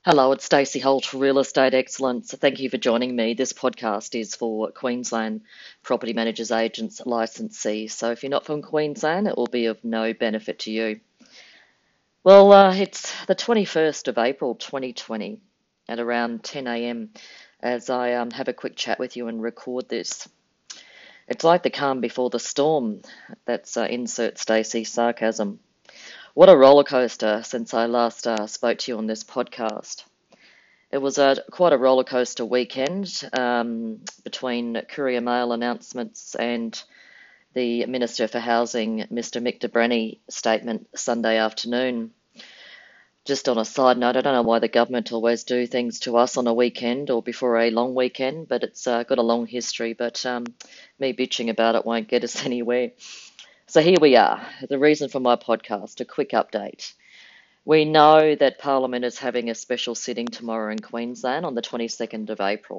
Hello, it's Stacey Holt, Real Estate Excellence. Thank you for joining me. This podcast is for Queensland Property Managers Agents licensee. So if you're not from Queensland, it will be of no benefit to you. Well, it's the 21st of April 2020 at around 10 a.m. as I have a quick chat with you and record this. It's like the calm before the storm. That's insert Stacey sarcasm. What a roller coaster since I last spoke to you on this podcast. It was quite a roller coaster weekend between Courier Mail announcements and the Minister for Housing, Mr. Mick de Brenni, statement Sunday afternoon. Just on a side note, I don't know why the government always do things to us on a weekend or before a long weekend, but it's got a long history. But me bitching about it won't get us anywhere. So here we are, the reason for my podcast, a quick update. We know that Parliament is having a special sitting tomorrow in Queensland on the 22nd of April.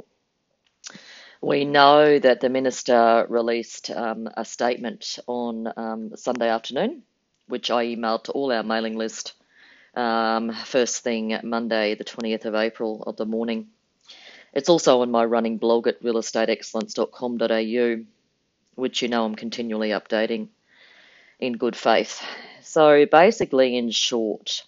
We know that the Minister released a statement on Sunday afternoon, which I emailed to all our mailing list first thing Monday, the 20th of April of the morning. It's also on my running blog at realestateexcellence.com.au, which you know I'm continually updating in good faith. So basically, in short,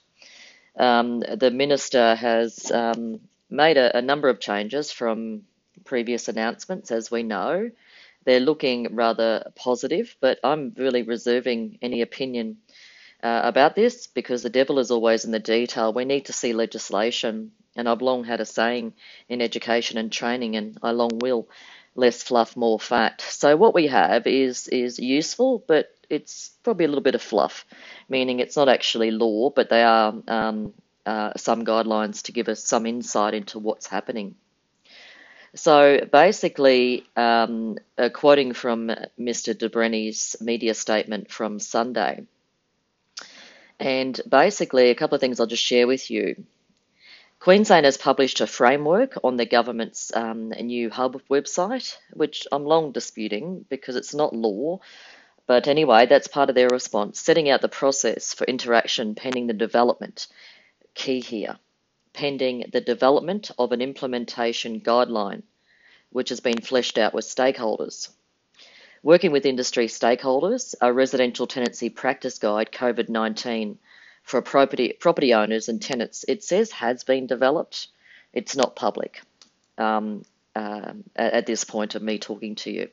the Minister has made a number of changes from previous announcements, as we know. They're looking rather positive, but I'm really reserving any opinion about this because the devil is always in the detail. We need to see legislation, and I've long had a saying in education and training, and I long will, less fluff, more fact. So what we have is useful, but it's probably a little bit of fluff, meaning it's not actually law, but they are some guidelines to give us some insight into what's happening. So basically, quoting from Mr. de Brenni's media statement from Sunday, and basically a couple of things I'll just share with you. Queensland has published a framework on the government's new hub website, which I'm long disputing because it's not law. But anyway, that's part of their response, setting out the process for interaction pending the development. Key here, pending the development of an implementation guideline, which has been fleshed out with stakeholders. Working with industry stakeholders, a residential tenancy practice guide, COVID-19, for property owners and tenants, it says has been developed. It's not public at this point of me talking to you.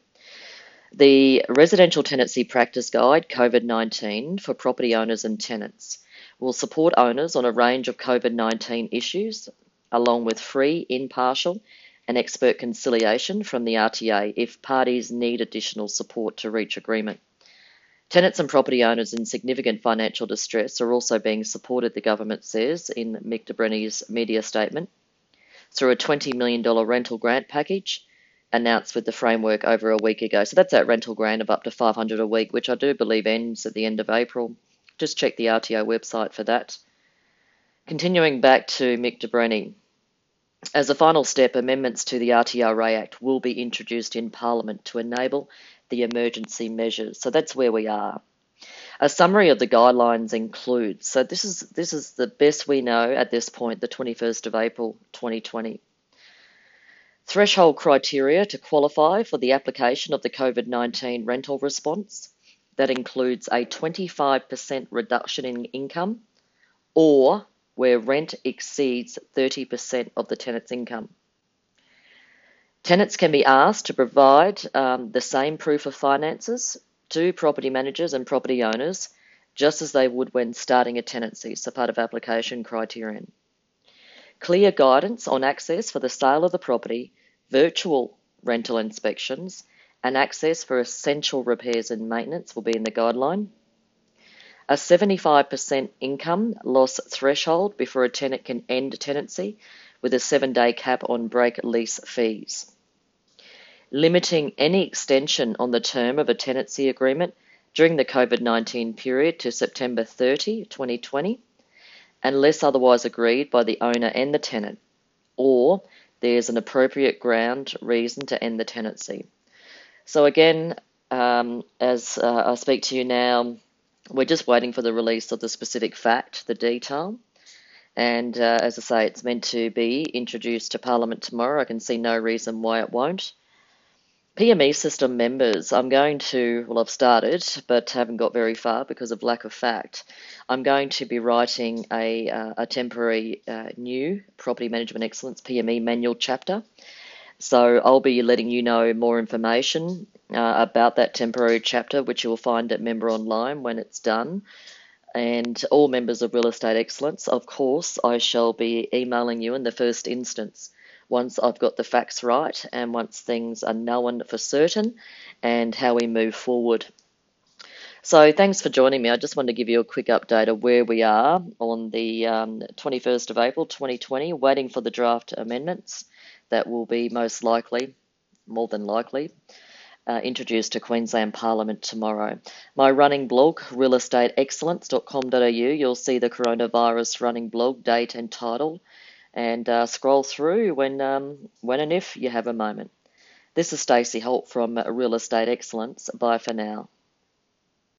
The Residential Tenancy Practice Guide, COVID-19, for property owners and tenants will support owners on a range of COVID-19 issues, along with free, impartial and expert conciliation from the RTA if parties need additional support to reach agreement. Tenants and property owners in significant financial distress are also being supported, the government says in Mick de Brenni's media statement, through a $20 million rental grant package announced with the framework over a week ago. So that's that rental grant of up to $500 a week, which I do believe ends at the end of April. Just check the RTO website for that. Continuing back to Mick de Brenni, as a final step, amendments to the RTRA Act will be introduced in Parliament to enable the emergency measures. So that's where we are. A summary of the guidelines includes, so this is the best we know at this point, the 21st of April 2020. Threshold criteria to qualify for the application of the COVID-19 rental response. That includes a 25% reduction in income or where rent exceeds 30% of the tenant's income. Tenants can be asked to provide the same proof of finances to property managers and property owners, just as they would when starting a tenancy, so part of application criterion. Clear guidance on access for the sale of the property, virtual rental inspections, and access for essential repairs and maintenance will be in the guideline. A 75% income loss threshold before a tenant can end a tenancy with a 7-day cap on break lease fees. Limiting any extension on the term of a tenancy agreement during the COVID-19 period to September 30, 2020, unless otherwise agreed by the owner and the tenant, or there's an appropriate ground reason to end the tenancy. So again, as I speak to you now, we're just waiting for the release of the specific fact, the detail, And as I say, it's meant to be introduced to Parliament tomorrow. I can see no reason why it won't. PME system members, I've started, but haven't got very far because of lack of fact. I'm going to be writing a temporary new Property Management Excellence PME manual chapter. So I'll be letting you know more information about that temporary chapter, which you will find at Member Online when it's done. And all members of Real Estate Excellence, of course, I shall be emailing you in the first instance once I've got the facts right and once things are known for certain and how we move forward. So thanks for joining me. I just wanted to give you a quick update of where we are on the 21st of April 2020, waiting for the draft amendments that will be most likely, more than likely, introduced to Queensland Parliament tomorrow. My running blog, realestateexcellence.com.au, you'll see the coronavirus running blog, date and title, and scroll through when and if you have a moment. This is Stacey Holt from Real Estate Excellence. Bye for now.